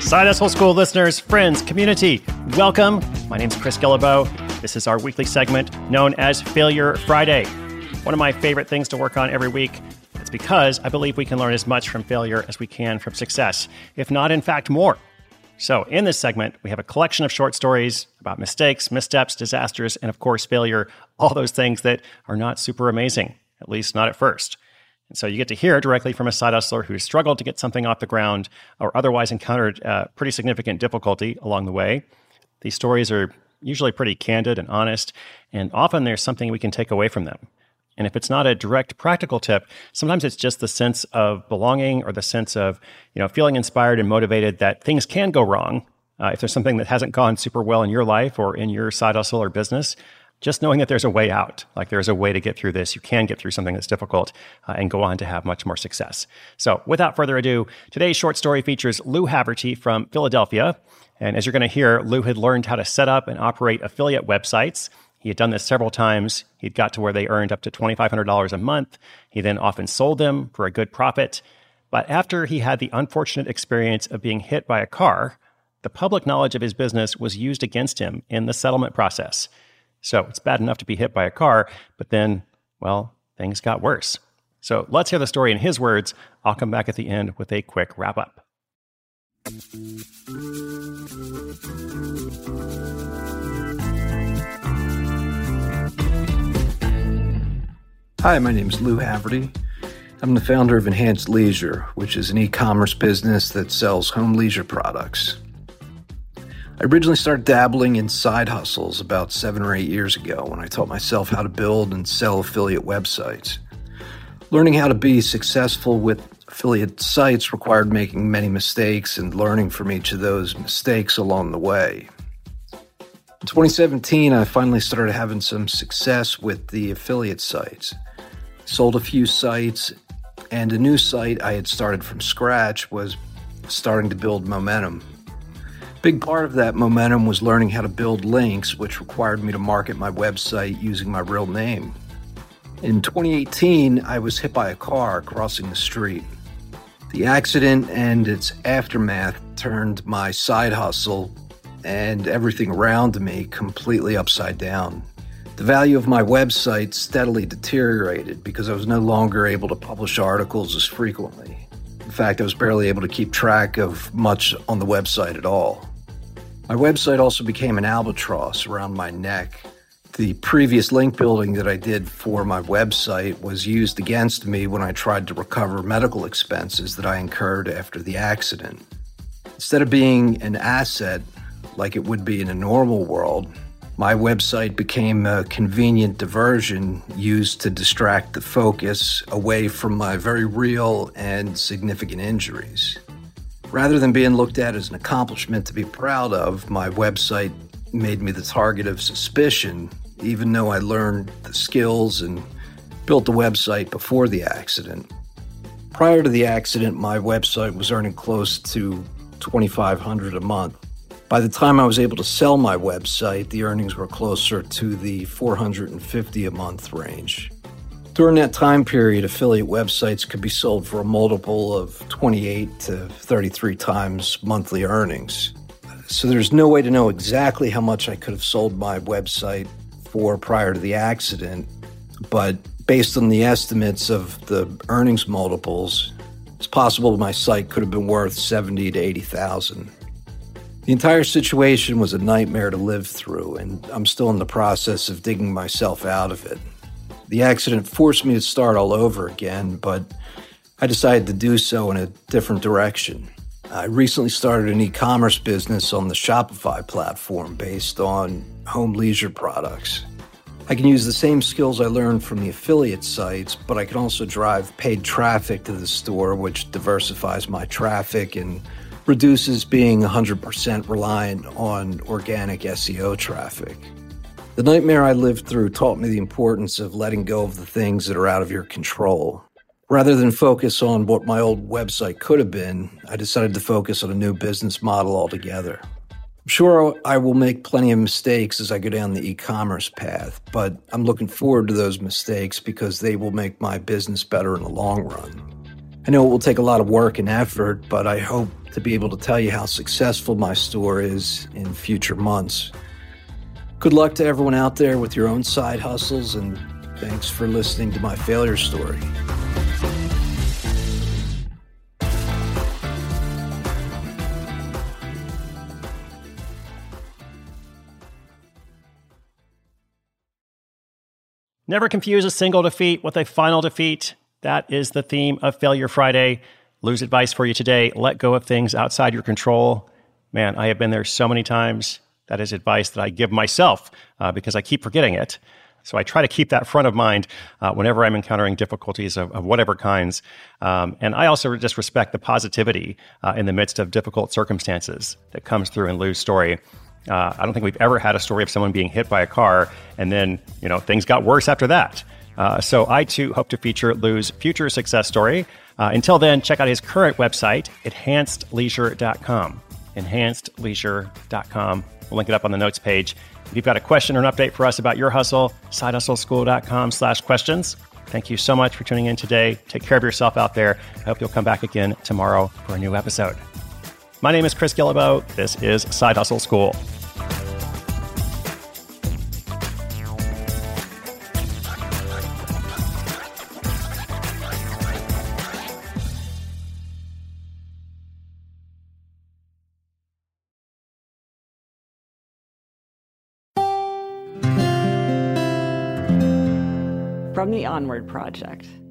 Side Hustle School listeners, friends, community, welcome. My name's Chris Guillebeau. This is our weekly segment known as Failure Friday. One of my favorite things to work on every week. It's because I believe we can learn as much from failure as we can from success, if not, in fact, more. So in this segment, we have a collection of short stories about mistakes, missteps, disasters, and of course, failure, all those things that are not super amazing, at least not at first. And so you get to hear directly from a side hustler who struggled to get something off the ground or otherwise encountered pretty significant difficulty along the way. These stories are usually pretty candid and honest, and often there's something we can take away from them. And if it's not a direct practical tip, sometimes it's just the sense of belonging or the sense of, feeling inspired and motivated that things can go wrong. If there's something that hasn't gone super well in your life or in your side hustle or business, just knowing that there's a way out, like there's a way to get through this. You can get through something that's difficult and go on to have much more success. So without further ado, today's short story features Lou Haverty from Philadelphia. And as you're going to hear, Lou had learned how to set up and operate affiliate websites. He had done this several times. He'd got to where they earned up to $2,500 a month. He then often sold them for a good profit. But after he had the unfortunate experience of being hit by a car, the public knowledge of his business was used against him in the settlement process. So it's bad enough to be hit by a car, but then, things got worse. So let's hear the story in his words. I'll come back at the end with a quick wrap up. Hi, my name is Lou Haverty. I'm the founder of Enhanced Leisure, which is an e-commerce business that sells home leisure products. I originally started dabbling in side hustles about 7 or 8 years ago when I taught myself how to build and sell affiliate websites. Learning how to be successful with affiliate sites required making many mistakes and learning from each of those mistakes along the way. In 2017, I finally started having some success with the affiliate sites. Sold a few sites, and a new site I had started from scratch was starting to build momentum. Big part of that momentum was learning how to build links, which required me to market my website using my real name. In 2018, I was hit by a car crossing the street. The accident and its aftermath turned my side hustle and everything around me completely upside down. The value of my website steadily deteriorated because I was no longer able to publish articles as frequently. In fact, I was barely able to keep track of much on the website at all. My website also became an albatross around my neck. The previous link building that I did for my website was used against me when I tried to recover medical expenses that I incurred after the accident. Instead of being an asset like it would be in a normal world, my website became a convenient diversion used to distract the focus away from my very real and significant injuries. Rather than being looked at as an accomplishment to be proud of, my website made me the target of suspicion, even though I learned the skills and built the website before the accident. Prior to the accident, my website was earning close to $2,500 a month. By the time I was able to sell my website, the earnings were closer to the $450 a month range. During that time period, affiliate websites could be sold for a multiple of 28 to 33 times monthly earnings. So there's no way to know exactly how much I could have sold my website for prior to the accident, but based on the estimates of the earnings multiples, it's possible my site could have been worth $70,000 to $80,000. The entire situation was a nightmare to live through, and I'm still in the process of digging myself out of it. The accident forced me to start all over again, but I decided to do so in a different direction. I recently started an e-commerce business on the Shopify platform based on home leisure products. I can use the same skills I learned from the affiliate sites, but I can also drive paid traffic to the store, which diversifies my traffic and reduces being 100% reliant on organic SEO traffic. The nightmare I lived through taught me the importance of letting go of the things that are out of your control. Rather than focus on what my old website could have been, I decided to focus on a new business model altogether. I'm sure I will make plenty of mistakes as I go down the e-commerce path, but I'm looking forward to those mistakes because they will make my business better in the long run. I know it will take a lot of work and effort, but I hope to be able to tell you how successful my store is in future months. Good luck to everyone out there with your own side hustles, and thanks for listening to my failure story. Never confuse a single defeat with a final defeat. That is the theme of Failure Friday. Lou's advice for you today: let go of things outside your control. Man, I have been there so many times. That is advice that I give myself because I keep forgetting it. So I try to keep that front of mind whenever I'm encountering difficulties of whatever kinds. And I also just respect the positivity in the midst of difficult circumstances that comes through in Lou's story. I don't think we've ever had a story of someone being hit by a car and then, things got worse after that. So I, too, hope to feature Lou's future success story. Until then, check out his current website, enhancedleisure.com. Enhancedleisure.com. We'll link it up on the notes page. If you've got a question or an update for us about your hustle, sidehustleschool.com/questions. Thank you so much for tuning in today. Take care of yourself out there. I hope you'll come back again tomorrow for a new episode. My name is Chris Guillebeau. This is Side Hustle School. From the Onward Project.